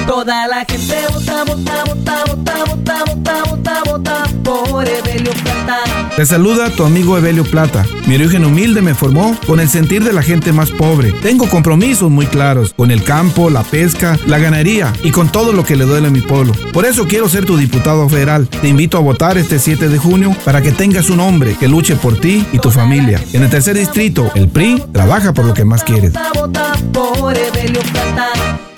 Toda la gente vota, vota, vota, vota, vota, vota, vota, vota por Evelio Plata. Te saluda tu amigo Evelio Plata. Mi origen humilde me formó con el sentir de la gente más pobre. Tengo compromisos muy claros con el campo, la pesca, la ganadería y con todo lo que le duele a mi pueblo. Por eso quiero ser tu diputado federal. Te invito a votar este 7 de junio para que tengas un hombre que luche por ti y tu familia. En el tercer distrito, el PRI trabaja por lo que más quieres. Vota, vota por Evelio Plata.